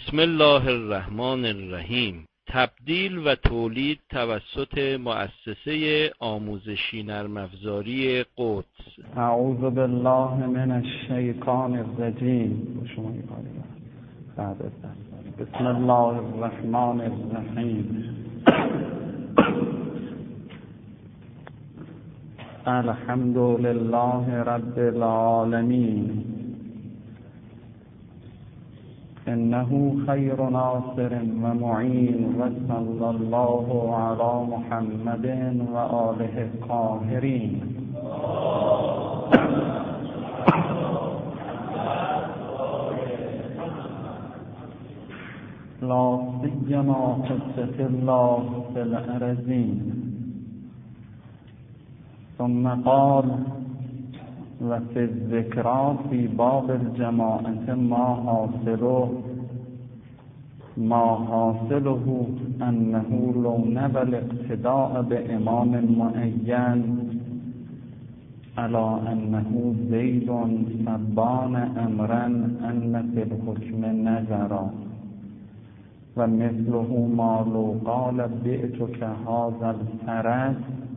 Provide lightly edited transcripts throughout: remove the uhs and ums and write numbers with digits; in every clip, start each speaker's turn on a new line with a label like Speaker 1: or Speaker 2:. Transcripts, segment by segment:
Speaker 1: بسم الله الرحمن الرحیم. تبدیل و تولید توسط مؤسسه آموزشی نرم افزاری قدس.
Speaker 2: اعوذ بالله من الشیطان الرجیم. بسم الله الرحمن الرحیم. الحمد لله رب العالمین. انه خیر ناصر و معین و صلی الله علی محمد و آله الطاهرین. لا سیما قدس الله فی الارضین. ثم قال و فی الذکرى فی باب الجماعة ما حاصله انه لو نبى الاقتداء بامام معین على انه زید فبان امرا ان فی الحکم نظرا و مثله ما لو قال بعتك هذا الفرس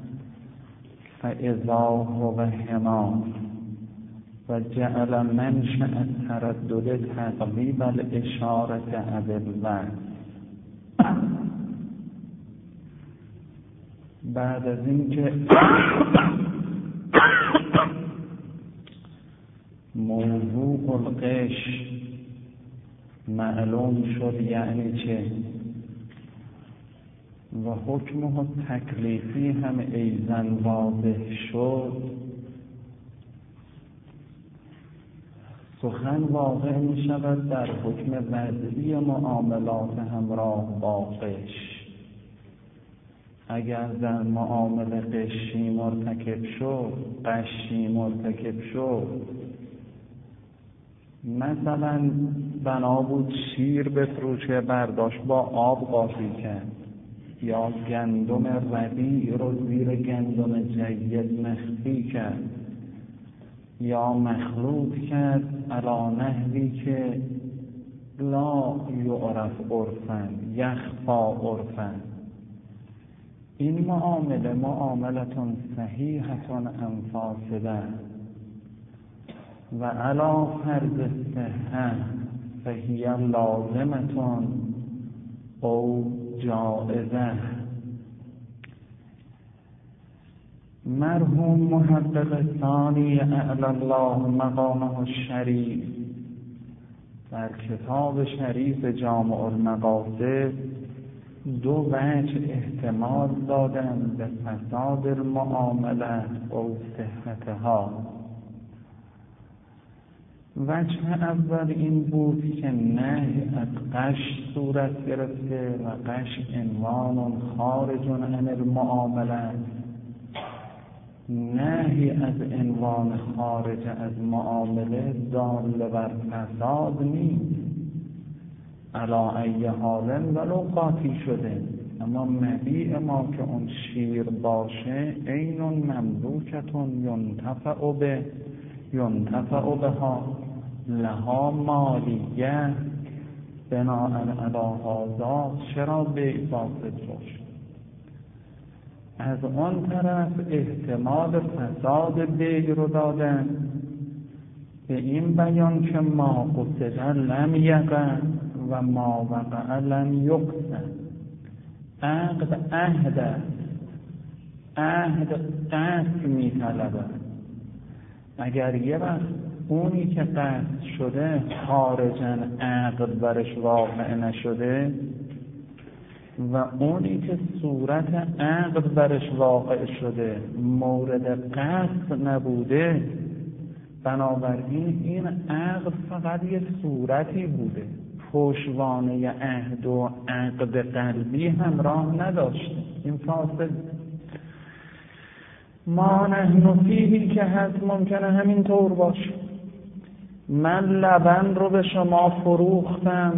Speaker 2: فاذا هو حمار و جعل منشأ التردد تقلیب الاشاره بالله. بعد از اینکه موضوع القش معلوم شد یعنی چه و حکمه تکلیفی هم ایضاً واضح شد، سخن واقع می شود در حکم وضعی معاملات همراه با قش. اگر در معامله قشی مرتکب شد، قشی مرتکب شد، مثلا بنا بود شیر بفروشه، برداشت با آب قاطی کرد، یا گندم ربیع رو زیر گندم جید مخفی کرد، یا مخلوط کرد علی نحوی که لا یعرف عرفاً یخفی عرفاً. این معاملتون صحیحتون ام فاسده و علی فرض صحه فهی لازمتون او جائزه. مرحوم محقق ثانی اعلی الله مقامه الشریف در کتاب شریف جامع المقاصد دو وجه احتمال دادند به فساد المعامله و صحتها. وجه اول این بود که نهی از غش صورت گرفته و غش عنوان خارج عن المعامله. نهی از عنوان خارج از معامله دال بر فساد نیست، علی ای حال ولو قاطی شده، اما مبیع ما که اون شیر باشه عین مملوکتون ینتفع بها لها مالیه بناء علی هذا چرا بیع فاسد باشه. از آن طرف احتمال فساد بیع رو دادن به این بیان که ما قصد لم یقع و ما وقع لم یقصد. عهد قصد می طلبه. اگر یه وقت اونی که قصد شده خارجاً عقد برش واقع نشده و اونی که صورت عقد برش واقع شده مورد قصد نبوده، بنابراین این عقد فقط یک صورتی بوده، پشتوانه عهد و عقد قلبی همراه نداشته. این فاسد. ما نحن فیهی که هست ممکنه همین طور باشه. من لبن رو به شما فروختم،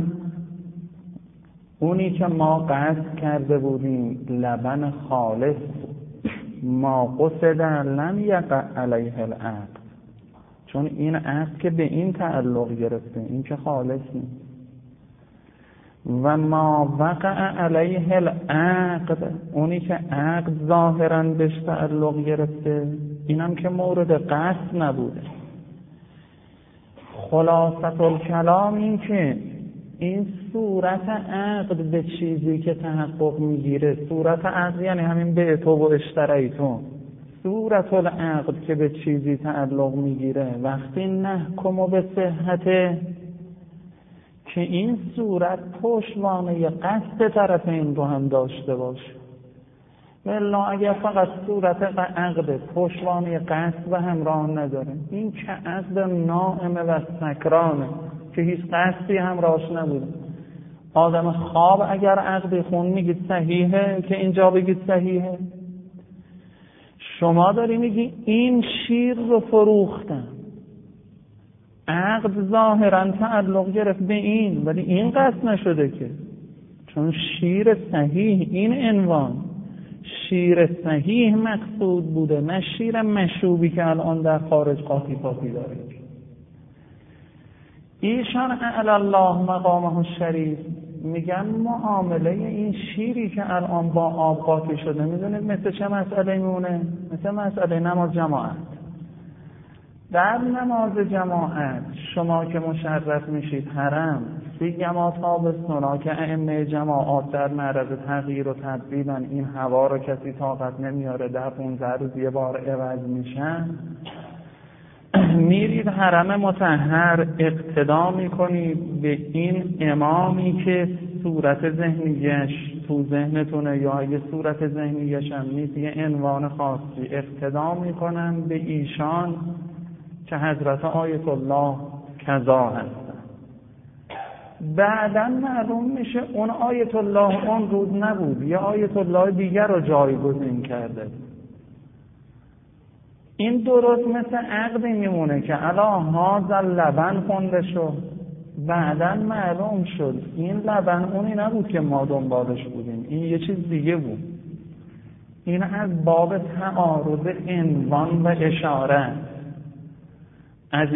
Speaker 2: اونی که ما قصد کرده بودیم لبن خالص، ما قصد لم یقع علیه العقد، چون این عقد که به این تعلق گرفته، این که خالص نیست. و ما وقع علیه العقد، اونی که عقد ظاهراً بهش تعلق گرفته، اینم که مورد قصد نبوده. خلاصه الکلام این که این صورت عقد به چیزی که تحقق میگیره، صورت عقد یعنی همین بعتو و اشتریتو، صورت العقد که به چیزی تعلق میگیره وقتی نحکم به صحته که این صورت پشتوانه قصد طرفین رو هم داشته باشه. والا اگر فقط صورت عقد پشتوانه قصد و همراه نداره، این که عقد نائمه و سکرانه که هیچ قصدی همراهش نبوده. آدم خواب اگر عقدی خون میگید صحیحه که اینجا بگید صحیحه؟ شما داری میگی این شیر رو فروختم، عقد ظاهراً تعلق گرفت به این، ولی این قصد نشده که، چون شیر صحیح این عنوان، شیر صحیح مقصود بوده، نه شیر مشوبی که الان در خارج قاطی پاتی داره. ایشان اعلی الله مقامه الشریف میگن معامله این شیری که الان با آب قاطی شده، میدونید مثل چه مسئله میمونه؟ مثل مسئله نماز جماعت. در نماز جماعت شما که مشرف میشید حرم، سیما تابستونا که ائمه جماعات در معرض تغییر و تبدیلن، این هوا رو کسی طاقت نمیاره، در 15 روز یه بار عوض میشن، میرید حرم مطهر اقتدا میکنید به این امامی که صورت ذهنیش تو ذهنتونه یا یه صورت ذهنیش هم نیست، یه عنوان خاصی، اقتدا میکنن به ایشان که حضرت آیت الله کذا هستن. بعداً معلوم میشه اون آیت الله اون روز نبود، یه آیت الله دیگر رو جایگزین کرده. این درست مثل عقدی میمونه که علا هذا لبن خونده شد، بعداً معلوم شد این لبن اونی نبود که ما دنبالش بودیم، این یه چیز دیگه بود. این از باب تعارض عنوان و اشاره. از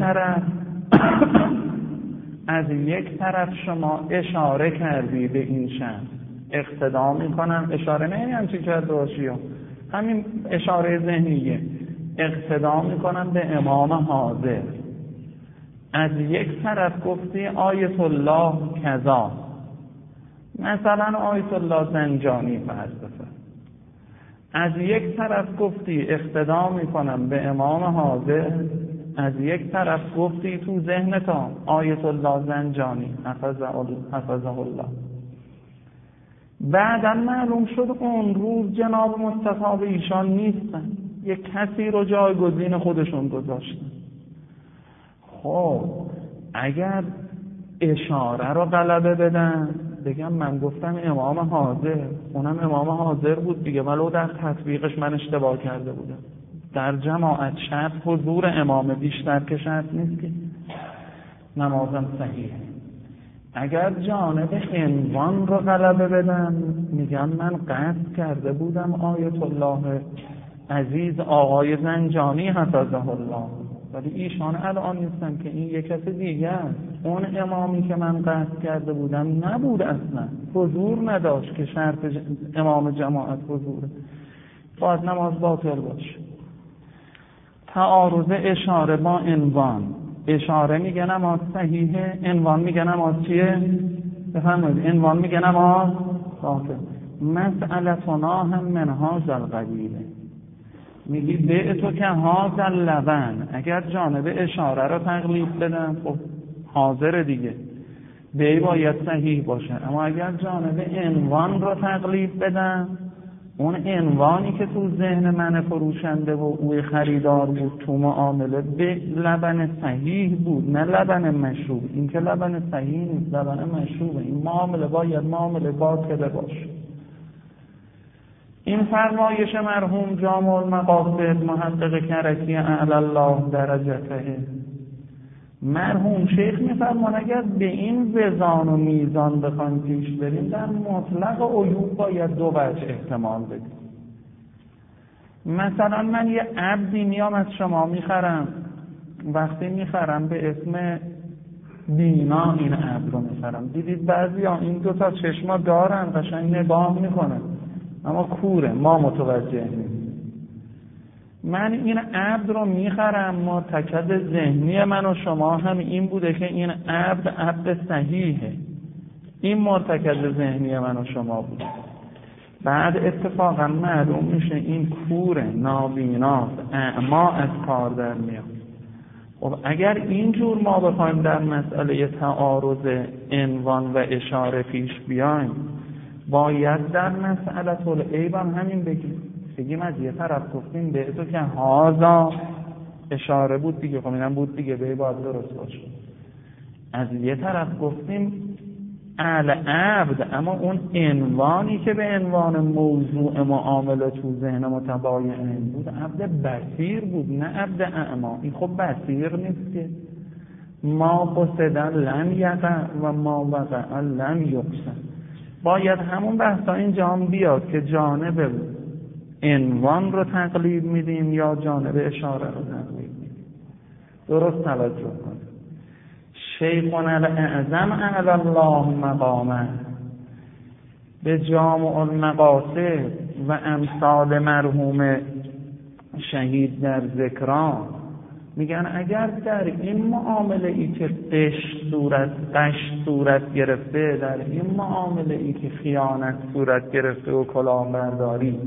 Speaker 2: یک طرف شما اشاره کردی به این شخص، اقتدا میکنم، اشاره نه یعنی چی کرده باشی، همین اشاره ذهنیه، اقتدا میکنم به امام حاضر. از یک طرف گفتی آیت الله کذا، مثلا آیت الله زنجانی فرض بفرد، از یک طرف گفتی اقتدا میکنم به امام حاضر، از یک طرف گفتی تو ذهنتا آیت الله زنجانی حفظه الله. بعدا معلوم شد اون روز جناب مصطفی به ایشان نیستن، یک کسی رو جایگزین خودشون گذاشتن. خب اگر اشاره رو غلبه بدن، بگم من گفتم امام حاضر، اونم امام حاضر بود دیگه، ولو در تطبیقش من اشتباه کرده بودم. در جماعت شرط حضور امام، بیشتر که شرط نیست که نمازم صحیح. اگر جانب عنوان رو غلبه بدم، میگم من قصد کرده بودم آیت الله عزیز آقای زنجانی حفظه الله، ولی ایشان الان نیستن که این یک کس دیگه است. اون امامی که من قصد کرده بودم نبود، اصلا حضور نداشت که شرط امام جماعت حضوره، باید نماز باطل باشه. تعارض اشاره با عنوان، اشاره میگه نماز صحیحه، عنوان میگه نماز چیه؟ بفرمایید. عنوان میگه نماز باطل. مسئلتنا هم من هذا القبیل، میگی به تو که هذا اللبن، اگر جانب اشاره رو تقلید بدم خب حاضر دیگه، به باید صحیح باشه. اما اگر جانب عنوان رو تقلید بدم، اون عنوانی که تو ذهن من فروشنده و اوی خریدار بود تو معامله به لبن صحیح بود، نه لبن مشروب. این که لبن صحیح نیست، لبن مشروبه. این معامله باید معامله باطله باشه. این فرمایش مرحوم جامع المقاصد محقق کرکی اعلی الله درجته، مرحوم شیخ میفرمان اگر به این وزان و میزان بخوایم پیش بریم، در مطلق عیوب باید دو وجه احتمال بدیم. مثلا من یه عبدی میام از شما میخرم، وقتی میخرم به اسم بینا این عبد رو میخرم. دیدید بعضیا این دو تا چشما دارن، قشنگ نگاه میکنن اما کوره، ما متوجه نیستیم. من این عبد رو میخرم، معتقد ذهنی من و شما هم این بوده که این عبد صحیحه، این معتقد ذهنی من و شما بوده. بعد اتفاقا معلوم میشه این کوره، نابیناست، اعما از کار در میاد. خب اگر اینجور ما بخوایم در مسئله تعارض عنوان و اشاره پیش بیایم، باید در مسئله العیب هم همین بگیم از یه طرف گفتیم به تو که هازا اشاره بود دیگه، خب اینم بود دیگه، به باید درست باشه. از یه طرف گفتیم العبد، اما اون عنوانی که به عنوان موضوع معامله تو ذهن متباین بود عبد بصیر بود، نه عبد اعما. این خب بصیر نیست که. ما قصدن لن یقع و ما وقع لن یقصد. باید همون بحثا اینجا هم بیاد که جانب عنوان رو تقلید میدیم یا جانب اشاره رو تقلید میدیم. درست توجه کنید. شیخنا الاعظم اعلی الله مقامه به جامع المقاصد و امثال مرحوم شهید در ذکران میگن اگر در این معامله ای که قش صورت گرفته، در این معامله ای که خیانت صورت گرفته و کلاهبرداری،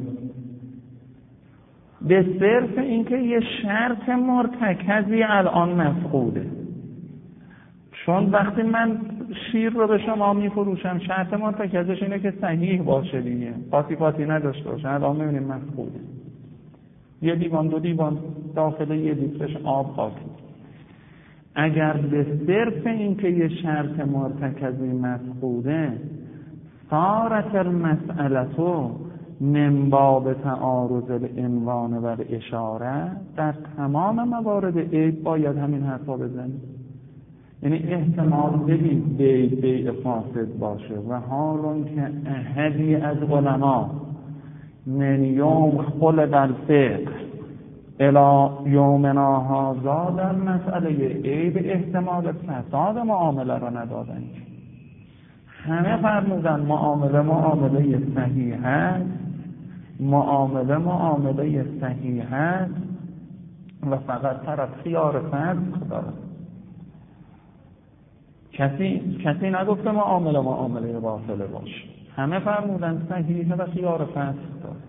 Speaker 2: به صرف اینکه یه شرط مرتکزی الان مفقوده. چون وقتی من شیر رو به شما میفروشم شرط مرتکزش اینه که صحیح باشه دیگه، پاتی نداشته باشه. الان میبینیم مفقوده. یه لیوان دو لیوان داخل یه لیترش آب خاکی. اگر به صرف اینکه یه شرط مرتکزی مفقوده، صارت المسئلتو من باب تعارض العنوان و الاشاره، در تمام موارد عیب باید همین حرفا بزنید. یعنی احتمال بدید بیع فاسد باشه و حالون که احدی از علما من یوم خلق الفقه الی یومنا هذا در مسئله عیب احتمال فساد معامله را ندادن. همه فرمودن معامله صحیح است، معامله صحیح است و فقط طرف خیار فسق دارد. کسی نگفته معامله باطله باشه. همه فرمودن صحیحه و خیار فسق دارد.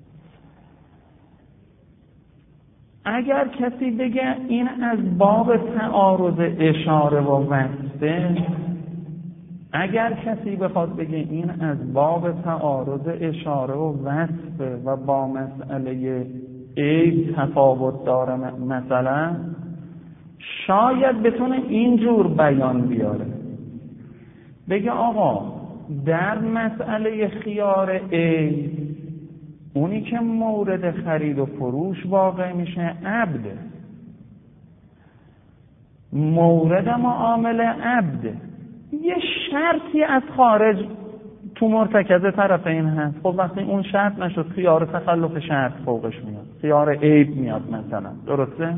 Speaker 2: اگر کسی بگه این از باب تعارض اشاره و وصفه، اگر کسی بخواد بگه این از باب تعارض اشاره و وصفه و با مسئله عیب تفاوت داره، مثلا شاید بتونه اینجور بیان بیاره، بگه آقا در مسئله خیار عیب اونی که مورد خرید و فروش واقع میشه عبده، مورد معامله عبده، یه شرطی از خارج تو مرتکز طرفین هست. خب وقتی اون شرط نشد خیار تخلف شرط فوقش میاد، خیار عیب میاد مثلا، درسته؟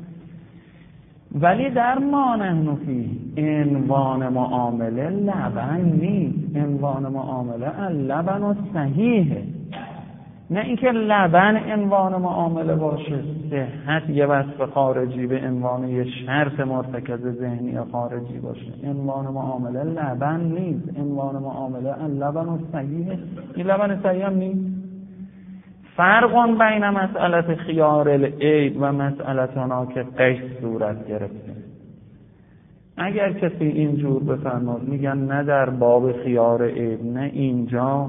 Speaker 2: ولی در ما نحن فی عنوان معامله لبن نیست، عنوان معامله لبن و صحیحه، نه اینکه لبن عنوان معامله باشه، صحت یه وصف خارجی به عنوان یه شرط مرتکز ذهنی خارجی باشه. عنوان معامله لبن نیست، عنوان معامله لبن و صحیحه. این لبن صحیح هم نیست. فرق بین مسئله خیار العیب و مسئلتنا که قش صورت گرفته. اگر کسی اینجور بفرماد، میگن نه در باب خیار عیب نه اینجا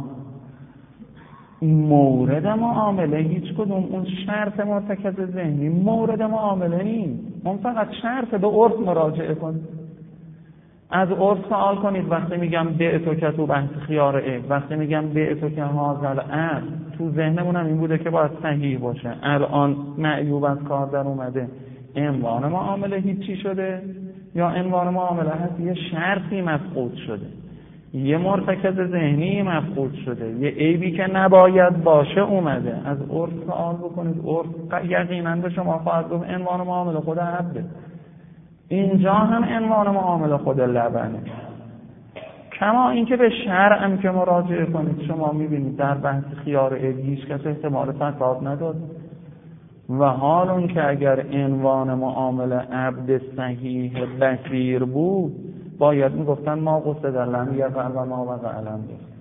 Speaker 2: مورد معامله هیچ کدوم اون شرط مرتکز ذهنی مورد معامله نیست، اون فقط شرط. به عرف مراجعه کنید، از عرف سوال کنید. وقتی میگم بعتو که تو بحث خیار عیب، وقتی میگم بعتو که حاضر عبد، تو ذهنمونم این بوده که باید صحیح باشه. الان معیوب از کار در اومده، عنوان معامله هیچی شده یا عنوان معامله هست یه شرطی مفقود شده، یه مرتکز ذهنی مفقود شده، یه عیبی که نباید باشه اومده. از عرف سوال بکنید، عرف یقینا به شما خواهد گفت عنوان معامله خود عبده. اینجا هم عنوان معامله خود لبنه. کما اینکه به شرع هم که مراجعه کنید شما میبینید در بحث خیار عید هیچ کس احتمال فساد نداد و حال اون که اگر عنوان معامله عبد صحیح بصیر بود باید میگفتن ما قصد لم یقع و ما وقع لم یقع.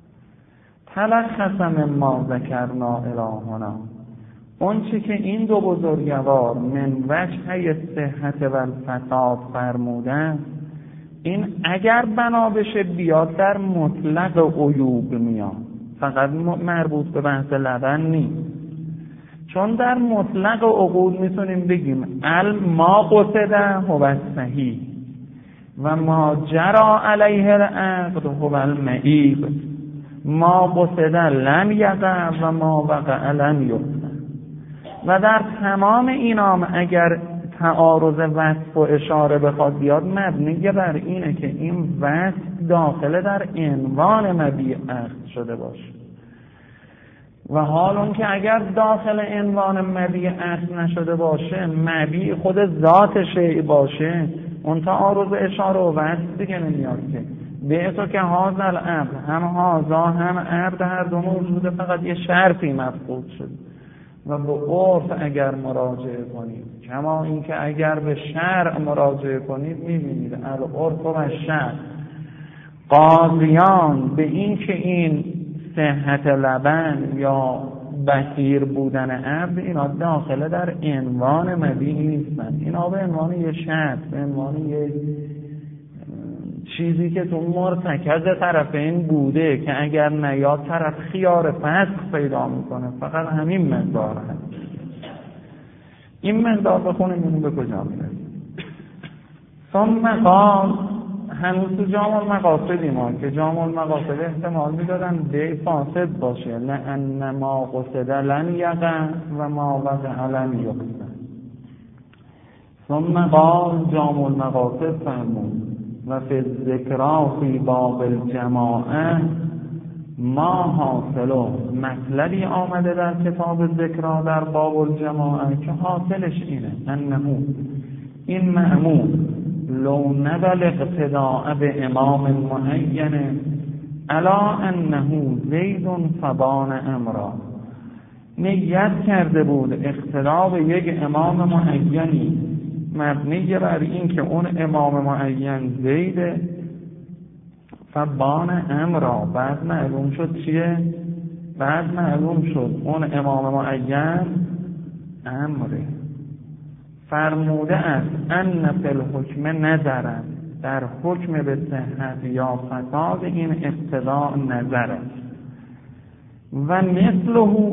Speaker 2: تلخص ما ذکرنا الهنا، اون چی که این دو بزرگوار من وجه صحت و الفساد فرمودن، این اگر بنا بشه بیاد در مطلق عیوب میاد، فقط مربوط به بحث لبن نیست. چون در مطلق عقود میتونیم بگیم ما قصده هو صحیح و ما جرا علیه العقد هو المعیب، ما قصده لم یقع و ما وقع لم یقع. و در تمام اینام اگر تعارض وصف و اشاره بخواد بیاد مبنی بر اینه که این وصف داخل در عنوان مبیع عقد شده باشه و حال اون که اگر داخل عنوان مبیع عقد نشده باشه، مبیع خود ذات شیء باشه، اون تعارض اشاره و وصف دیگه نمیاد که به تو که هاذا العبد هم هاذا هم عبد هر دو موجوده، فقط یه شرطی مفقود شده. و به عرف اگر مراجعه کنید کما اینکه اگر به شرع مراجعه کنید میبینید العرف و شرع قاضیان به این که این صحت لبن یا بصیر بودن عبد اینا داخله در عنوان مبیع نیستن، اینا به عنوان یه شرط، به عنوان یه چیزی که تو مرتکز طرفین بوده که اگر نیاد طرف خیار فسخ پیدا میکنه، فقط همین مقدار هست. این مقدار بخونیم این به کجا میرسه. ثم قال، هنوز تو جامع المقاصدی ما که جامع المقاصد احتمال میدادن به فاسد باشه، لأن ما قصد لن یقع و ما وقع لن یقع. ثم قال جامع المقاصد فرمود و فی الذکرا فی باب الجماعه ما حاصله، مطلبی آمده در کتاب ذکرا در باب الجماعه که حاصلش اینه انه این مأمور لو نبل اقتداء به امام معین الا انه زید فبان امرا، نیت کرده بود اقتداء به یک امام معینی مبنی بر این که اون امام معین زیده، فبان امرا، بعد معلوم شد چیه؟ بعد معلوم شد اون امام معین امره. فرموده است ان فی الحکم نظرن، در حکم به صحت یا فساد این اقتضاء نظر است. و مثله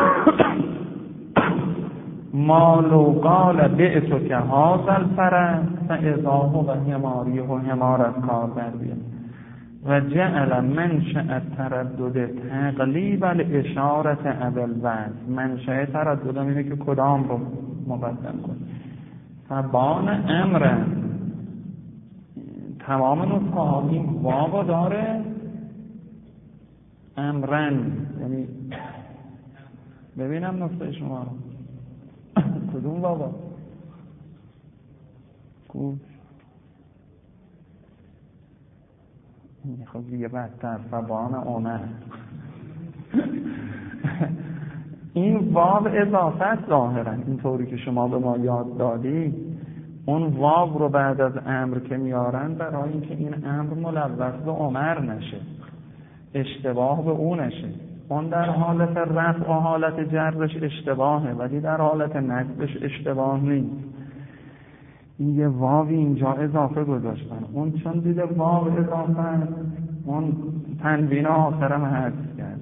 Speaker 2: ما لو قال بعتک هذا الفرس فاذا هو حماری و حمارت کار بردیم و جعل منشأ التردد تقلیب الاشارت اول بعد. منشأ تردد اینه که کدام رو مقدم کنیم. فبان امر، تمام نسخه ها این واو داره امرن، یعنی ببینم نسخه شما رو کدوم واو خوب خب دیگه بدتر فبان اونه این واو اضافه است ظاهرا اینطوری که شما به ما یاد دادی. اون واو رو بعد از امر که میارن برای اینکه این امر ملوث به عمر نشه، اشتباه به اون نشه. اون در حالت رفع و حالت جرش اشتباهه ولی در حالت نصبش اشتباه نیست. این یه واوی اینجا اضافه گذاشتن، اون چون دیده واو اضافه اون تنوین آخرم حذف کرده.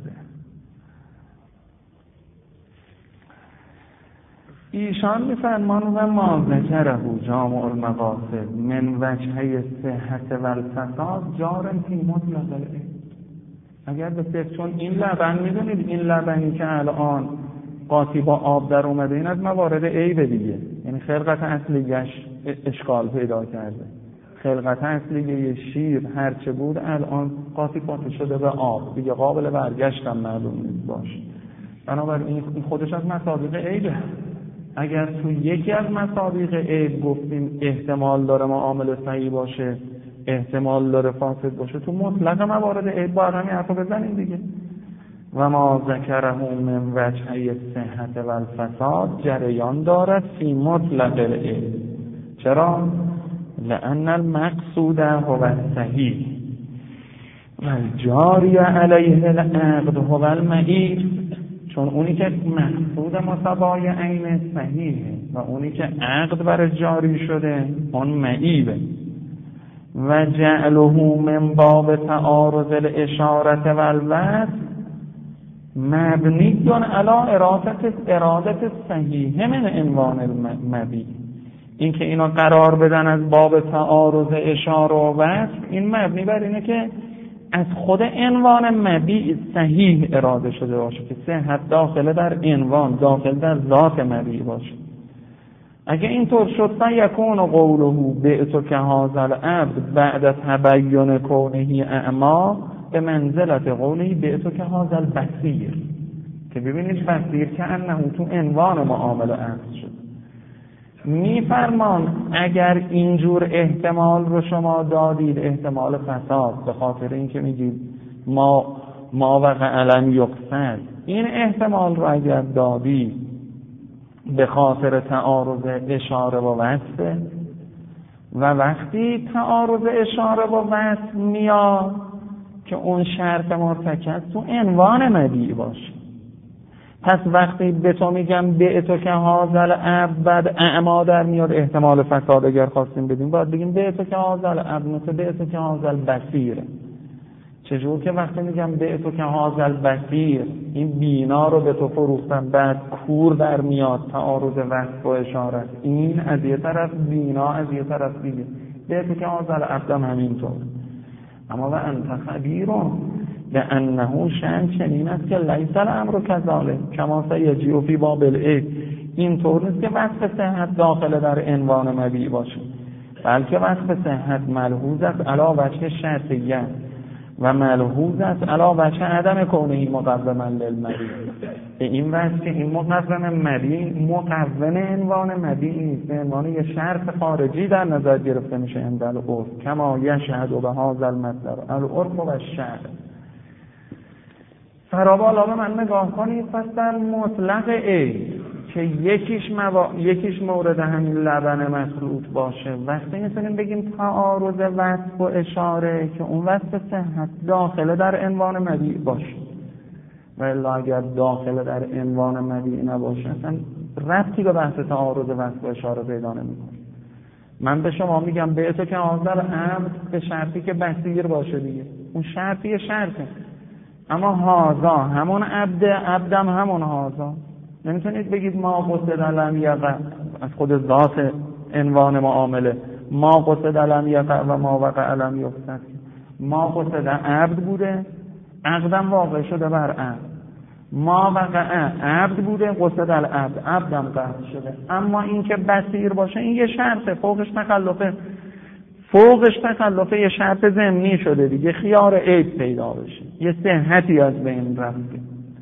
Speaker 2: ایشان میفرمان و ما ذکره جامع المقاصد من وجه صحت و الفساد جارن فی مطلق العید. اگر به صرف چون این لبن میدونید این لبنی که الان قاطی با آب در اومده این از موارد عیب دیگه، یعنی خلقت اصلیش اشکال پیدا کرده. خلقت اصلی شیر هرچه بود الان قاطی شده به آب دیگه، قابل برگشت هم معلوم نیست باشه. بنابراین این خودش از مصادیق عیبه. اگر تو یکی از مصادیق عیب گفتیم احتمال داره معامله صحیح باشه، احتمال داره فاسد باشه، تو مطلق موارد عیب باید همین حرفو بزنیم دیگه. و ما ذکره من وجهی صحت و الفساد جریان دارد فی مطلق العیب. چرا؟ لأن المقصود هو الصحیح و الجاری علیه العقد هو المعیب. چون اونی که مقصود مساوای عین صحیحه و اونی که عقد بر جاری شده اون معیبه. و جعله من باب تعارض الاشاره و الوصف مبنی علی ارادت صحیح من عنوان المبی. این که اینا قرار بدن از باب تعارض اشاره و وصف، این مبنی بر اینه که از خود عنوان مبیع صحیح اراده شده باشه، که صحت داخله در عنوان، داخل در ذات مبیع باشه. اگه اینطور شد فیکون قوله بعت که هذا العبد بعد تبین کونه اعما به منزلت قوله بعت که هذا البصیر، که ببینید بصیر که انه تو عنوان معامله عقد شد. میفرمان اگر اینجور احتمال رو شما دادید، احتمال فساد، به خاطر اینکه میگید ما وقع لم یقصد، این احتمال رو اگر دادید به خاطر تعارض اشاره و وصف، و وقتی تعارض اشاره و وصف میاد که اون شرط مرتکب تو عنوان مبیع باشه، پس وقتی به تو میگم به تو که هازل عبد بعد اعما در میاد احتمال فساد اگر خواستیم بدیم باید بگیم به تو که هازل عبد مثل به تو که هازل بصیر. چجور که وقتی میگم به تو که هازل بصیر این بینا رو به تو فروختم بعد کور در میاد تعارض وصف و اشارت، این از یه طرف بینا از یه طرف دیگه به تو که هازل عبدم همینطور. اما و انت خبیرون لأنه شأن چنین است که لیس الامر کذالک کما سیجیء فی باب العیب. این طور نیست که وصف صحت داخل در عنوان مبیع باشه، بلکه وصف صحت ملحوظ است علی وجه شرطیه و ملحوظ است علی وجه عدم کونه مقوما للمبیع. به این وجه که این مقوم مبیع مقوم عنوان مبیع نیست، به عنوان یه شرط خارجی در نظر گرفته میشه عند العرف کما یشهد بهذا المطلب العرف و الشرع. فراوالا به من نگاه کنید، پس در مطلق عیب که یکیش مورد همین لبن مخلوط باشه، وقتی میتونیم بگیم تعارض وصف و اشاره که اون وصف صحت داخله در عنوان مبیع باشه، و الا اگر داخله در عنوان مبیع نباشه اصلا ربطی به بحث تعارض وصف و اشاره پیدا نمیکنه. من به شما میگم به تو که حاضر عبد به شرطی که بصیر باشه دیگه، اون شرطی شرطه، اما هازا همون عبدم همون هازا. نمیتونید بگید ما قصد لم یقع از خود ذات عنوان معامله، ما قصد لم یقع و ما وقع لم یقصد. ما قصد عبد بوده، عقدم واقع شده بر عبد. ما وقع عبد بوده، قصد العبد، عبدم قصد شده. اما این که بصیر باشه این یه شرطه، فوقش تخلفه یه شرط ضمنی شده دیگه، خیار عیب پیدا بشه، یه صحتی از بین رفته.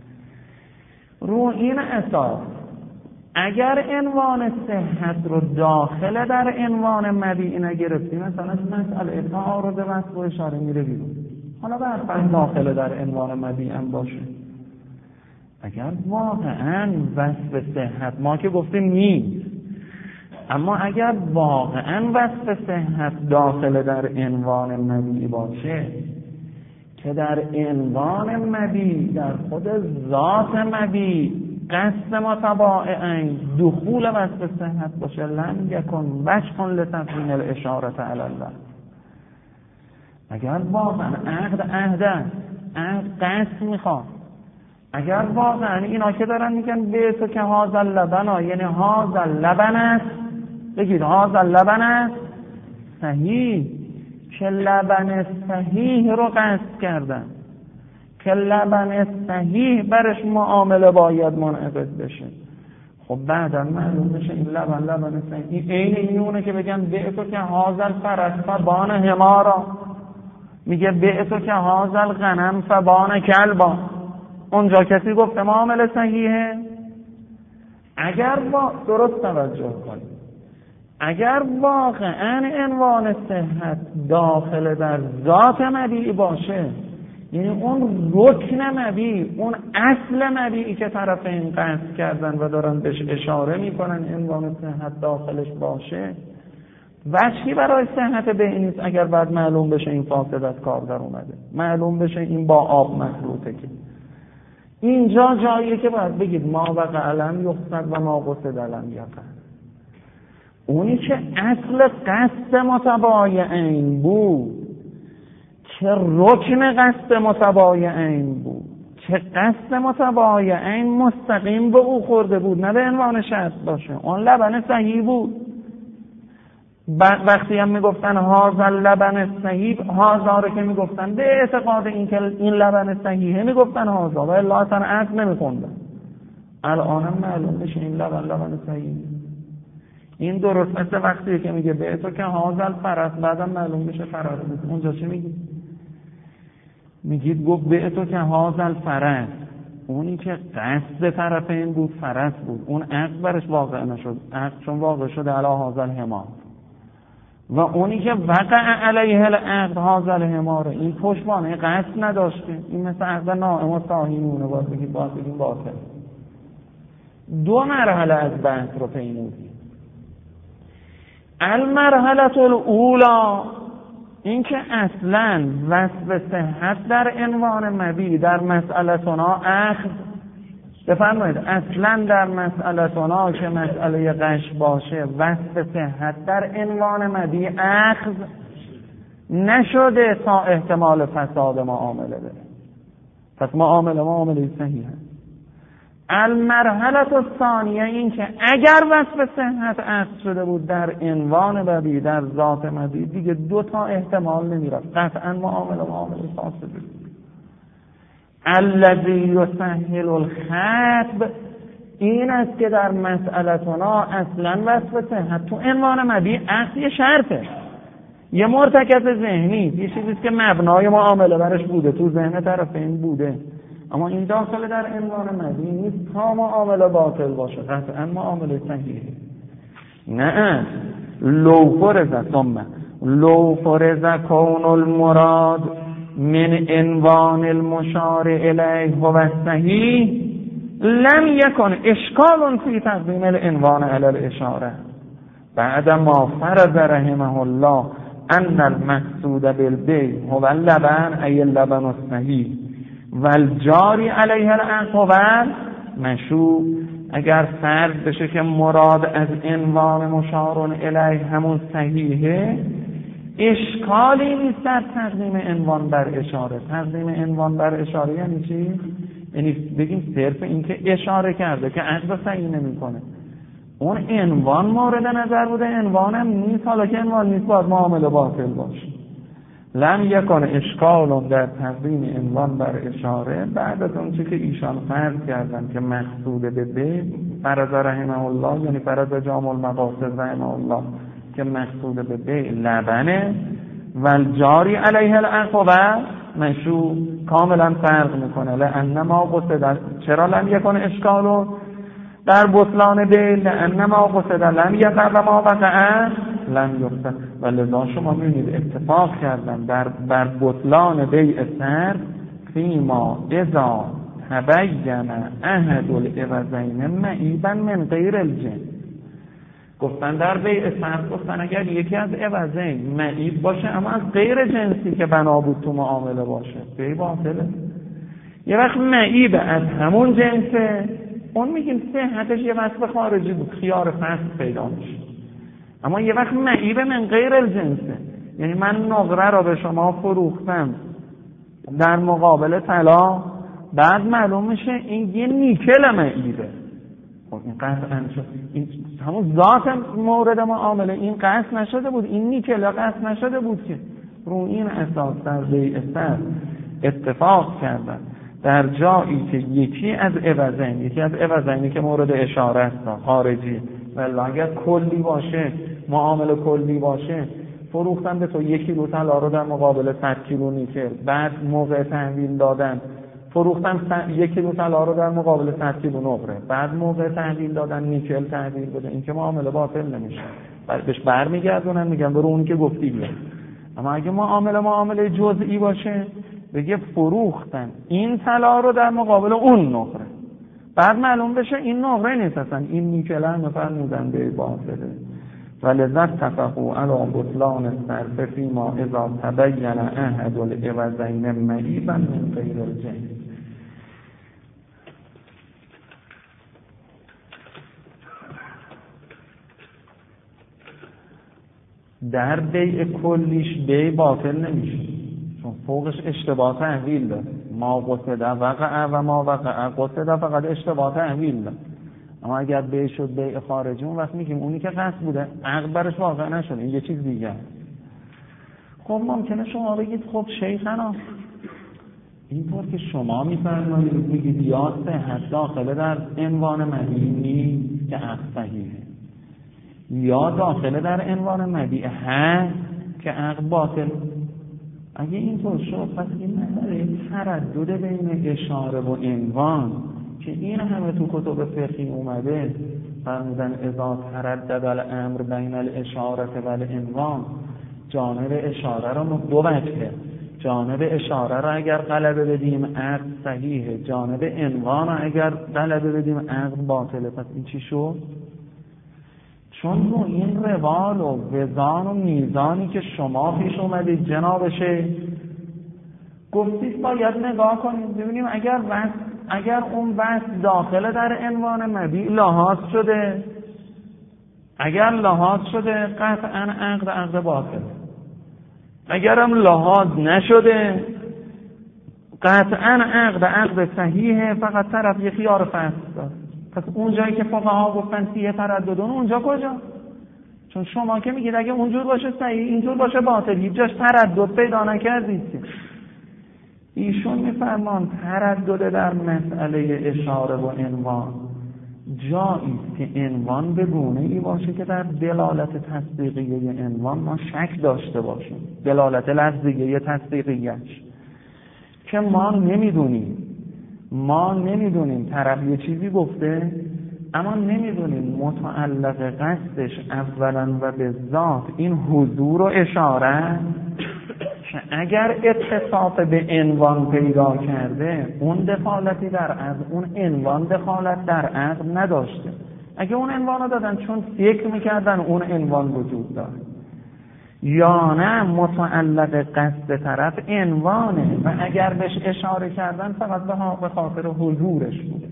Speaker 2: رو این اساس اگر عنوان صحت رو داخل در عنوان مبیع نگرفتیم، مثلا مسئله تعارض وصف و اشاره میره بیرون. حالا برفرض داخل در عنوان مبیع هم باشه، اگر واقعا وصف صحت ما که گفتیم نیست، اما اگر واقعا وصف صحت داخل در عنوان مبیع باشه که در عنوان مبیع در خود ذات مبیع قصد متباعین دخول وصف صحت باشه، لم یکن وجه لتفهیم الاشاره علی الله. اگر واقعا عقد قصد میخواد، اگر واقعا اینا که دارن میگن به تو که هذا لبن، یعنی هذا لبن است، بگید هذا لبن است صحیح، که لبن صحیح رو قصد کردن، که لبن صحیح برش معامله باید منعقد بشه. خب بعدا معلوم بشه این لبن صحیح این میونه که بگن به تو که هذا الفرس فبان حمارا، میگه به تو که هذا الغنم فبان کلبا. اونجا کسی گفته معامله صحیحه؟ اگر درست توجه کنید، اگر واقعا عنوان صحت داخل در ذات مبیعی باشه، یعنی اون رکن مبیع، اون اصل مبیعی که طرفین قصد کردن و دارن بهش اشاره میکنن عنوان صحت داخلش باشه، وجهی برای صحت بیع نیست اگر بعد معلوم بشه این فاسد از کار در اومده، معلوم بشه این با آب مخلوطه. که اینجا جاییه که باید بگید ما وقع لم یقصد و ما قصد لم یقع. اونی که اصل قصد متبایعین بود، که رکن قصد متبایعین بود، که قصد متبایعین مستقیم به او خورده بود، نه به عنوان شرط باشه، اون لبن صحیح بود. وقتی هم میگفتن هذا لبن صحیح، هذا رو که میگفتن به اعتقاد این که این لبن صحیحه میگفتن هذا، و الا اصلا اصل نمیخوندن. الان هم معلوم بشه این لبن صحیحه. این درست مثل وقتی که میگه به تو که هذا الفرس، بعدم معلوم بشه فرس بود. اونجا چی میگی؟ میگید گفت به تو که هذا الفرس، اونی که قصد طرفین بود فرس بود، اون عقد برش واقع نشد، عقد چون واقع شده علی هذا الحمار. و اونی که وقع علیه العقد هذا الحمار، این پشتوانه قصد نداشته، این مثل عقد نائم و صاحیمونه، باید بگیم باطل. دو مرحله از بحث رو پیمودیم. المرحله الاولی، این که اصلا وصف صحت در عنوان مبیع در مسئلتنا اخذ، بفرمایید اصلا در مسئلتنا که مسئله غش باشه وصف صحت در عنوان مبیع اخذ نشده تا احتمال فساد معامله بره. پس معامله صحیح هست. المرحله الثانیه، این که اگر وصف صحت اخذ شده بود در عنوان مبیع در ذات مبیع، دیگه دو تا احتمال نمیرفت، قطعا معامله فاسده. الذی یسهل الخطب، این است که در مسئلتنا اصلا وصف صحت تو عنوان مبیع اخذ یه شرطه، یه مرتکز ذهنی، یه چیزیست که مبنای معامله برش بوده، تو ذهن طرفین بوده، اما این داخل در عنوان مبیع نیست تا معامله باطل باشه، قطعا معامله صحیحه. نه لو فرض کون المراد من عنوان المشار الیه و الصحیح لم یکن اشکال فی تقدیم العنوان علی الاشاره بعد ما فرض رحمه الله ان المقصود بالبیع هو اللبن ای اللبن الصحیح و الجاری علیه العقد هو مشروع. اگر فرض بشه که مراد از عنوان مشار الیه همون صحیحه، اشکالی نیست در تقدیم عنوان بر اشاره. تقدیم عنوان بر اشاره یعنی چی؟ یعنی بگیم صرف این که اشاره کرده که عقد صحیح نمی‌کنه، اون عنوان مورد نظر بوده، عنوان هم نیست، حالا که عنوان نیست باید معامله باطل باشه. لم یکن اشکال در تقدیم عنوان بر اشاره بعد از اون چی که ایشان فرض کردن که مقصود به بیع فرض رحمه الله، یعنی فرض جامع المقاصد رحمه الله که مقصود به بیع لبنه و الجاری علیه العقد و مشروع، کاملا فرق میکنه. لانما قصد، چرا لم یکن اشکالو در بطلان بیع؟ لانما قصد لم یقع و ما وقع لم یقصد. و لذا شما میبینید اتفاق کردن بر بطلان بیع سر فیما اذا تبین احد العوضین معیبا من غیر الجنس. گفتن در بیع سر، گفتن اگر یکی از عوضین معیب باشه اما از غیر جنسی که بنا بود تو معامله باشه، بیع باطله. یه وقت معیب از همون جنسه، اون میگیم صحتش یه وصف خارجی بود، خیار فصل پیدا میشه. اما یه وقت معیب من غیر الجنسه، یعنی من نقره را به شما فروختم در مقابل طلا، بعد معلوم میشه این یه نیکل معیبه. این قطعا شد، این همون ذات مورد معامله، این قصد نشده بود، این نیکل قصد نشده بود که رو این اساس در بیع سر اتفاق کردن در جایی که یکی از عوضینی که مورد اشاره است خارجی، ولی اگر کلی باشه، معامله کلی باشه، فروختن به تو 1 کیلو طلا رو در مقابل 100 کیلو نیکل، بعد موقع تحویل دادن فروختن 1 کیلو طلا رو در مقابل 100 کیلو نقره، بعد موقع تحویل دادن نیکل تحویل بده، این که معامله باطل نمیشه، بهش برمیگردونن میگن برو اونی که گفتی بیا. اما اگه معامله جزئی باشه بگه فروختن این طلا رو در مقابل اون نقره، بعد معلوم بشه این نقره نیست اصلا، این نیکل هم فرمودن به باطله. ولذا اتفقوا علی بطلان الصرف فیما اذا تبین احد العوضین معیبا من غیر الجنس. در بیع کلیش بیع باطل نمیشه، چون فوقش اشتباه تحویل داره. ما قصد وقع و ما وقع قصد فقط اشتباه تحویل داره. اما اگر بیع شد بیع خارجی، اون وقت میگیم اونی که قصد بوده عقد برش واقع نشد، این یه چیز دیگه. خب ممکنه شما بگید خب شیخنا اینطور که شما میفرمایید میگید یا صحت داخله در عنوان مبیعی که عقد صحیحه، یا داخله در عنوان مبیع هست که عقد باطل. اگه اینطور شد پس این مسئله تردد بین اشاره و عنوان که این همه تو کتب فقهی اومده فرمودن اذا تردد الامر بین الاشاره و العنوان، جانب اشاره رو دو وجهه، جانب اشاره رو اگر غلبه بدیم عقد صحیحه، جانب عنوان رو اگر غلبه بدیم عقد باطله. پس این چی شد؟ چون رو این روال و وزان و میزانی که شما پیش اومدید جناب شیخ گفتید باید نگاه کنید ببینیم اگر اون بحث داخل در عنوان مبیع لحاظ شده، اگر لحاظ شده قطعا عقد باطل، اگرم لحاظ نشده قطعا عقد صحیحه، فقط طرف یه خیار فسق داره. پس اون جایی که فقها گفتن فیه ترددون اونجا کجا؟ چون شما که میگید اگه اونجور باشه صحیح اینجور باشه باطل، هیچ جاش تردد پیدا نکردید. ایشون میفرمان تردد در مسئله اشاره و عنوان جایی که عنوان به گونه‌ای باشه که در دلالت تصدیقیه عنوان ما شک داشته باشیم، دلالت لفظیه تصدیقیه‌اش که ما نمیدونیم طرف یه چیزی گفته اما نمیدونیم متعلق قصدش اولا و به ذات این حضور و اشاره که اگر اتصاف به عنوان پیدا کرده اون دخالتی در عقد، اون عنوان دخالت در عقد نداشته. اگه اون عنوان رو دادن چون فکر میکردن اون عنوان وجود داره، یا نه متعلق قصد طرف عنوانه و اگر بهش اشاره کردن فقط به خاطر حضورش بوده.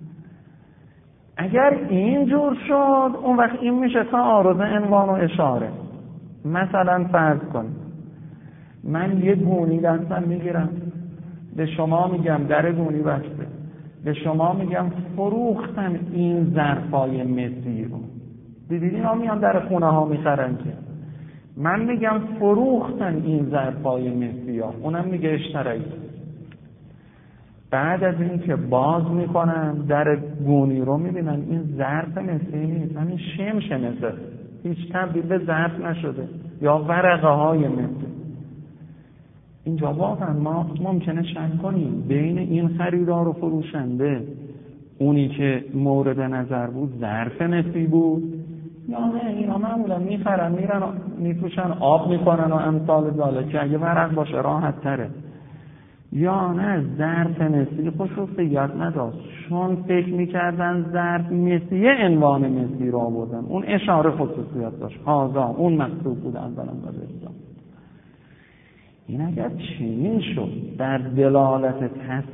Speaker 2: اگر اینجور شد اون وقت این میشه تعارض عنوان و اشاره. مثلا فرض کنید من یه گونی دستم میگیرم به شما میگم در گونی بسته، به شما میگم فروختم این ظرفای مسی رو، دیدید اینا میان در خونه ها میخرن که من میگم فروختن این ظرفای مسی ها، اونم میگه اشترایی. بعد از این که باز میکنن در گونی رو میبینن این ظرف مسی نیست، همین شمش مسی، هیچ تبدیل به ظرف نشده یا ورقه های مسی. اینجا واقعا ما ممکنه شک کنیم بین این خریدار و فروشنده اونی که مورد نظر بود ظرف مسی بود یا نه اینا معمولا میخرن میرن میفروشن آب میکنن و امثال ذالک که اگه ورق باشه راحت تره، یا نه ظرف مسی خصوصیت نداشت چون فکر میکردن ظرف مسی عنوان مسی رو آوردن، اون اشاره خصوصیت داشت، اون مقصود بود اولا و بسیار. این اگر چنین شد در دلالت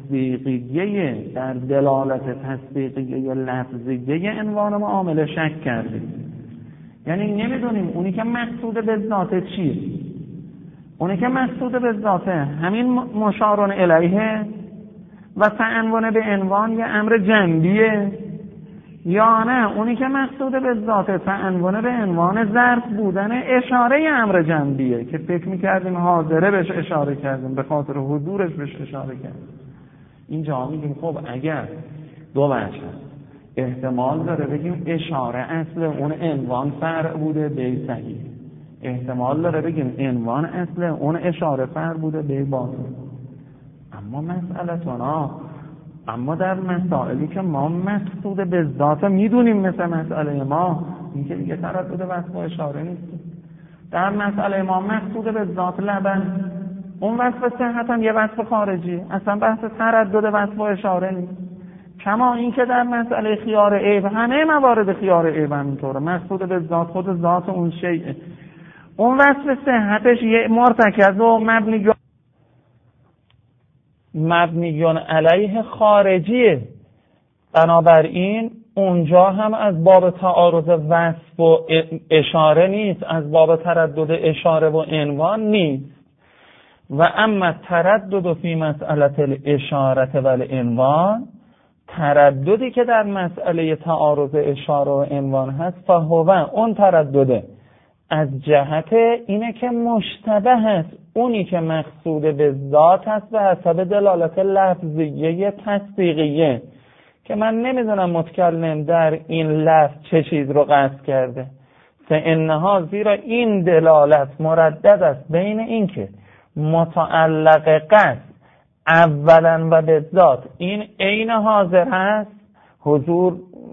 Speaker 2: تصدیقیه لفظیه عنوان معامله شک کردیم، یعنی نمیدونیم اونی که مقصود به ذات چیه، اونی که مقصود به ذات همین مشارون الیه و تعنون به عنوان یه امر جنبیه، یا نه اونی که مقصود به ذات تعنون به عنوان ظرف بودن اشاره امر جنبیه که فکر میکردیم حاضره بهش اشاره کردیم به خاطر حضورش بهش اشاره کردیم. اینجا میگیم خب اگر دو وجه احتمال داره بگیم اشاره اصل اون عنوان فرع بوده به صحیح، احتمال داره بگیم عنوان اصل اون اشاره فرع بوده به باطل. اما در مسائلی که ما مقصود به ذات میدونیم، مثل مسئله ما، این که دیگه تردد وصف و اشاره نیست. در مسئله ما مقصود به ذات لبن، اون وصف صحت هم یه وصف خارجی، اصلا بحث تردد وصف و اشاره نیست. کما این که در مسئله خیار عیب، همه موارد خیار عیب همینطوره، مقصود به ذات خود ذات اون شیء، اون وصف صحتش یه مرتکز و مبنیون علیه خارجیه. بنابراین اونجا هم از باب تعارض وصف و اشاره نیست، از باب تردد اشاره و عنوان نیست. و اما تردد فی مسئله الاشاره و العنوان، ترددی که در مسئله تعارض اشاره و عنوان هست، فهو اون تردده از جهت اینه که مشتبه هست، اونی که مقصود به ذات هست به حسب دلالت لفظیه تصدیقیه، که من نمیدونم متکلم در این لفظ چه چیز رو قصد کرده. فانها، زیرا این دلالت مردد است بین این که متعلق قصد اولا و به ذات این عین حاضر هست، حضور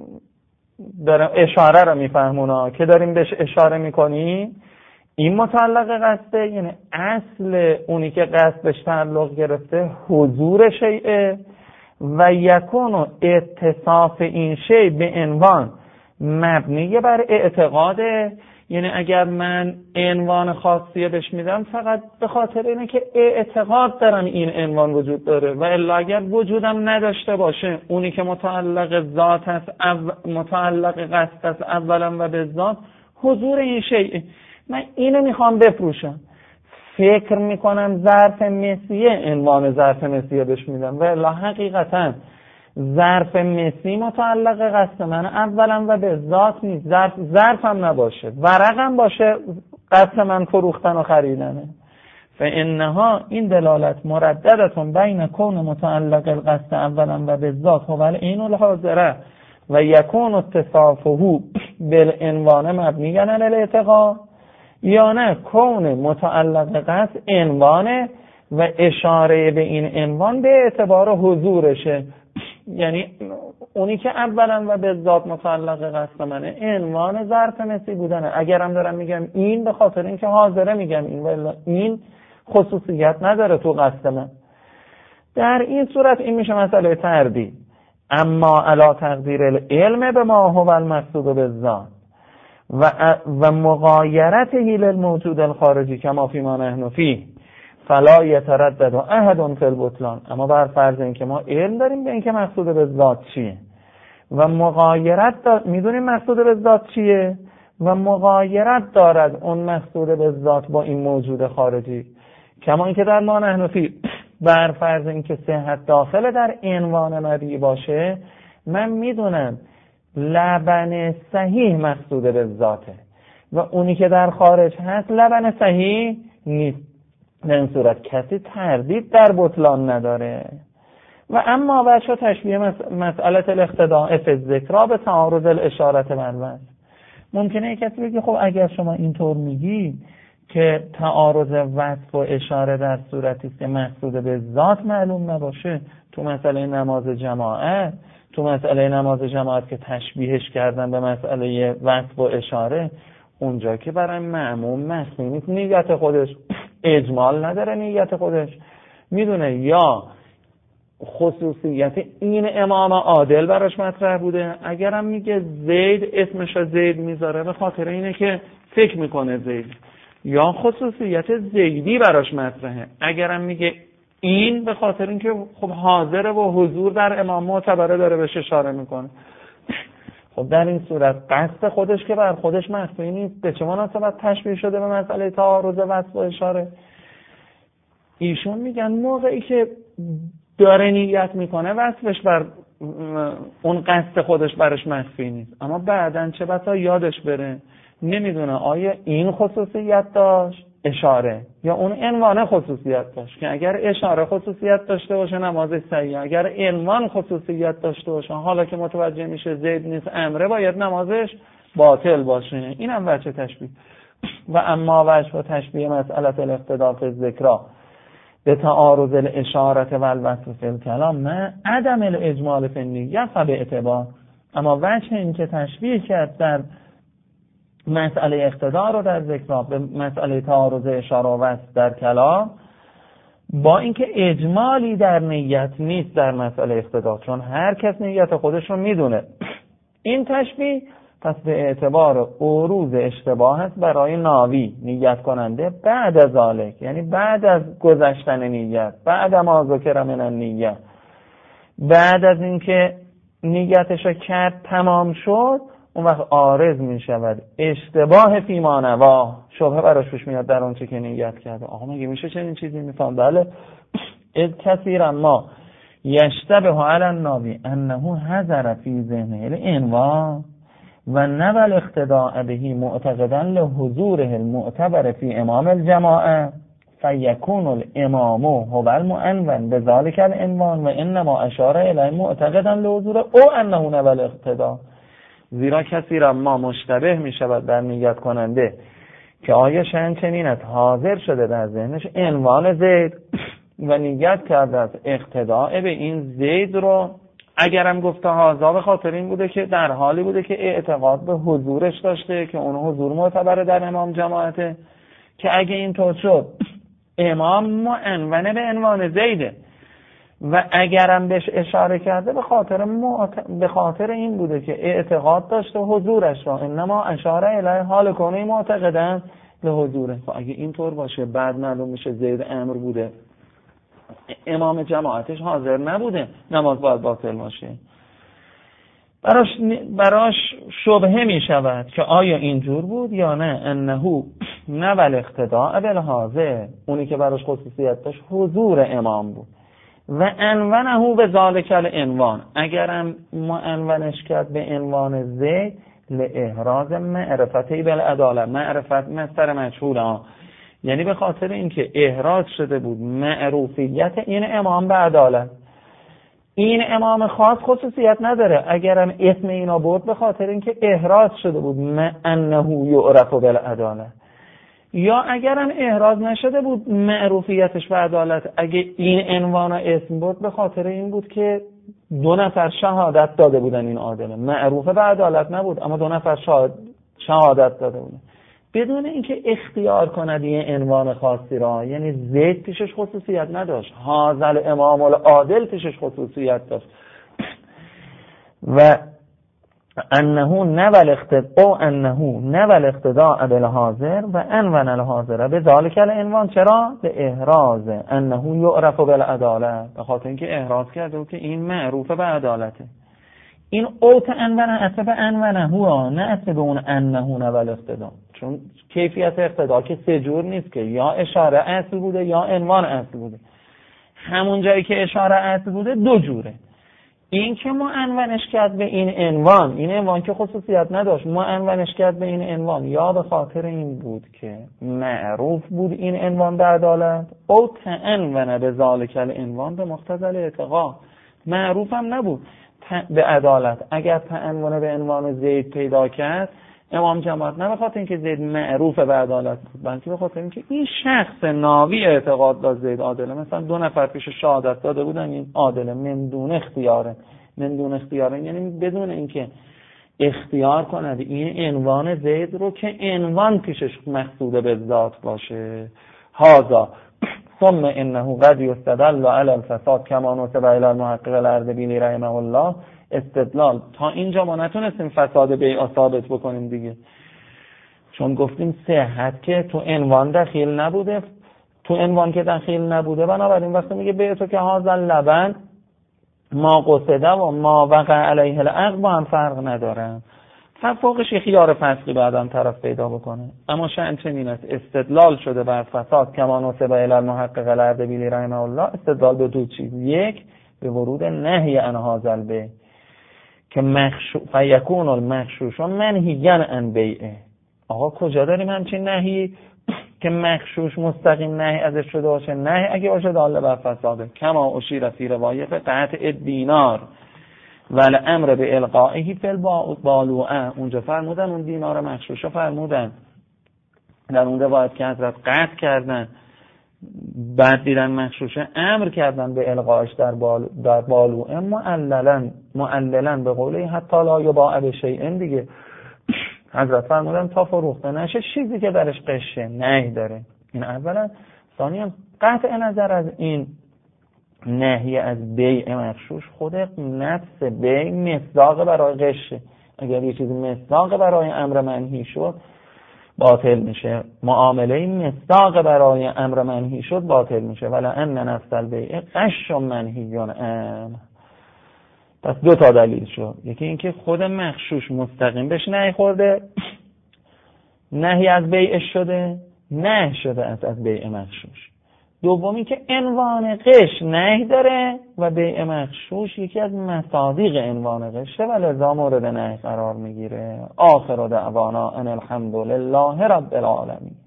Speaker 2: دارم اشاره رو میفهمونا که داریم بهش اشاره میکنیم، این متعلق قصده، یعنی اصل اونی که قصدش تعلق گرفته حضور شیء، و یکون اتصاف این شیء به عنوان مبنی بر اعتقاده. یعنی اگر من عنوان خاصیه بهش میدم فقط به خاطر اینه که اعتقاد دارم این عنوان وجود داره، و الا اگر وجودم نداشته باشه، اونی که متعلق ذات است، متعلق قصد است اولا و به ذات، حضور این شیء، من اینو میخوام بفروشم، فکر میکنم ظرف مسیه، عنوان ظرف مسیه بهش میدم، و الا حقیقتا ظرف مسی متعلق قصد من اولا و به ذات نیست، ظرف هم نباشه، ورقم باشه، قصد من فروختن و خریدنه. فانها، این دلالت مرددتون بین کون متعلق القصد اولا و به ذات هو العین الحاضره و یکون اتصافه بالعنوان مبنی علی الاعتقاد، یا نه کون متعلق قصد عنوانه و اشاره به این عنوان به اعتبار حضورشه. یعنی اونی که اولا و به ذات متعلق قصد منه عنوان ظرف مسی بودنه. اگرم دارم میگم این، به خاطر اینکه حاضره میگم این، ولی این خصوصیت نداره تو قصد من. در این صورت این میشه مسئله تردید. اما علا تقدیر العلم به ما هو المقصود بالذات و مغایرته للموجود الخارجی کما فی ما نحن فیه فلا یتردد احد فی البطلان. اما بر فرض اینکه ما علم داریم به اینکه مقصود به ذات چیه و مغایرت میدونیم مقصود به ذات چیه و مغایرت دارد اون مقصود به ذات با این موجود خارجی، کما اینکه در ما نحن فیه، بر فرض اینکه صحت داخل در عنوان مبی باشه، من میدونم لبن صحیح مقصود به ذاته و اونی که در خارج هست لبن صحیح نیست. در این صورت کسی تردید در بطلان نداره. و اما بچه تشبیه مسئله الاقتداء فی الذکر به تعارض الاشاره بالوصف. ممکنه کسی بگه خب اگر شما اینطور میگی که تعارض وصف و اشاره در صورتی است که مقصود به ذات معلوم نباشه، تو مسئله نماز جماعت که تشبیهش کردن به مسئله وصف و اشاره، اونجا که برای مأموم مخفی نیست نیت خودش، اجمال نداره نیت خودش، میدونه یا خصوصیت این امام عادل براش مطرح بوده، اگرم میگه زید اسمش رو زید میذاره به خاطر اینه که فکر میکنه زید، یا خصوصیت زیدی براش مطرحه، اگرم میگه این به خاطر اینکه خب حاضر و حضور در امام معتبره داره بهش اشاره میکنه. خب در این صورت قصد خودش که بر خودش مخفی نیست، به چه مناسبت تشبیه شده به مسئله تعارض وصف و اشاره؟ ایشون میگن موقعی که داره نیت میکنه وصفش بر اون قصد خودش برش مخفی نیست، اما بعدن چه بسا یادش بره نمیدونه آیا این خصوصیت داشت اشاره یا اون عنوان خصوصیت داشت، که اگر اشاره خصوصیت داشته باشه نمازش صحیحه، اگر عنوان خصوصیت داشته باشه حالا که متوجه میشه زید نیست امره باید نمازش باطل باشه. اینم وجه تشبیه. و اما وجه تشبیه مسئله الاقتداء فی الذکر به تعارض الاشاره و الوصف فی الکلام نه عدم الاجمال فی النیه فباعتبار. اما وجه این که تشبیه کرد در مسئله اقتضا رو در ذکر به مسئله تعارض اشاره و وصف در کلام، با اینکه اجمالی در نیت نیست در مسئله اقتضا، چون هر کس نیت خودش رو میدونه. این تشبیه پس به اعتبار عروض اشتباه است برای ناوی نیت کننده بعد از ذالک، یعنی بعد از گذشتن نیت، بعد ما ذکر من النیه، بعد از اینکه نیتش رو کرد تمام شد، اون وقت عارض می شود اشتباه فیما نوا، شبهه براش پیش میاد در اون چه که نیت کرده. آقا مگه میشه چنین چیزی؟ میفهم بله. اذ کثیرا ما یشتبه علی الناوی انه حذر فی ذهنه الانواع و نبل الاقتداء به معتقدا لحضوره المعتبر فی امام الجماعه فیکون الامام هو المعنون بذلك العنوان و انما اشار الی معتقدا لحضوره او انه نبل الاقتداء. زیرا کسی را ما مشتبه می شود در نیت کننده که آیا شأن چنین است، حاضر شده در ذهنش عنوان زید و نیت کرده است اقتداء به این زید رو، اگرم گفته هازا به خاطر این بوده که در حالی بوده که اعتقاد به حضورش داشته که اون حضور معتبره در امام جماعته، که اگه این طور شد امام معنونه به عنوان زیده و اگرم بهش اشاره کرده به خاطر این بوده که اعتقاد داشته حضورش را، انما اشاره الی حال کنه معتقدن لحضوره. اگه این طور باشه بعد معلوم میشه زید امر بوده، امام جماعتش حاضر نبوده، نماز باید باطل باشه. براش شبهه می شود که آیا اینجور بود یا نه، انهو نبل اقتداء بالحاضر، اونی که براش خصوصیت داشت حضور امام بود، و انونه به ذالک العنوان، اگرم معنونش کرد به عنوان زید لاحراز معرفتی بالعداله، معرفت مصدر مجهول یعنی به خاطر اینکه احراز شده بود معروفیت این امام به عدالت. این امام خاص خصوصیت نداره، اگرم اسم اینا بود به خاطر اینکه احراز شده بود انه یعرف بالعداله، یا اگرم احراز نشده بود معروفیتش به عدالت، اگه این عنوان اسم بود به خاطر این بود که 2 نفر شهادت داده بودن این عادله، معروف به عدالت نبود اما 2 نفر شهادت داده بودن، بدون اینکه اختیار کند این عنوان خاصی را. یعنی زید پیشش خصوصیت نداشت، هازل امام العادل پیشش خصوصیت داشت. و انه نبل اقتداء بالحاضر و انون الحاضر به ذالک العنوان. چرا؟ به احراز انه یعرف بالعداله، به خاطر اینکه احراز کرده و که این معروف به عدالته. این اوت انون اصل به انونه هو، نه اصل به اون انه نبل اقتداء، چون کیفیت اقتداء که 3 جور نیست که، یا اشاره اصل بوده یا عنوان اصل بوده. همون جایی که اشاره اصل بوده 2 جوره، این که معنونش کرد به این عنوان، این عنوان که خصوصیت نداشت، معنونش کرد به این عنوان یا به خاطر این بود که معروف بود این عنوان به عدالت، او تعنون به ذالک العنوان به مقتضی الاعتقاد، معروف هم نبود به عدالت. اگر تعنون به عنوان زید پیدا کرد امام جماعت، نه به خاطر اینکه زید معروف به عدالت بود، بلکه به خاطر اینکه این شخص ناوی اعتقاد داشت زید عادله. مثلا 2 نفر پیش شهادت داده بودن این عادله من دون اختیاره یعنی بدون اینکه اختیار کند این عنوان زید رو که عنوان پیشش مقصود به ذات باشه. هذا ثم انه قد یستدل علی الفساد کما نسب الی المحقق الاردبیلی رحمه الله. استدلال تا اینجا ما نتونستیم فساد بیع ثابت بکنیم دیگه، چون گفتیم صحت که تو عنوان دخیل نبوده، تو عنوان که دخیل نبوده بنابراین وقتی میگه بیع تو که هازل لبن ما قصده و ما وقع علیه العقد با هم فرق ندارن، فوقش یه خیار فصلی بعدم طرف پیدا بکنه. اما شأن چنین است، استدلال شده بر فساد کما نسب الی المحقق الاردبیلی رحمه الله. استدلال به 2 چیز، یک به ورود نهی عن هازل بیع که فیکون المغشوش منهیا عن بیعه. آقا کجا داریم همچین نهی که مغشوش مستقیم نهی ازش شده باشه؟ نهی اگه باشه داله بر فساده، کما اشیر فی روایت قطع الدینار ولی امر به القائه فی البالوعه. اونجا فرمودن اون دینار مغشوش فرمودن در اون روایت که حضرت قطع کردن بعد دیدن مغشوشه امر کردن به القاش در بالوعه معللا به قوله حتی لا یباع بشیء دیگه. حضرت فرمودن تا فروخته نشه چیزی که درش قشه نهی داره. این اولا. ثانیاً قطع نظر از این نهی از بیع مغشوش، خود نفس بیع مصداق برای قشه. اگر یه چیزی مصداق برای امر منهی شد باطل میشه، معامله مصداق برای امر منهی شد باطل میشه. ولی ان نفس البیع غش منهی عنه. پس دو تا دلیل شد. یکی اینکه خود مغشوش مستقیم بهش نهی خورده، نهی از بیع شده، نهی شده از بیع مغشوش. دومی که عنوان غش نهی داره و بیع مغشوش یکی از مصادیق عنوان غشه و لذا مورد نهی قرار میگیره. آخر دعوانا ان الحمد لله رب العالمین.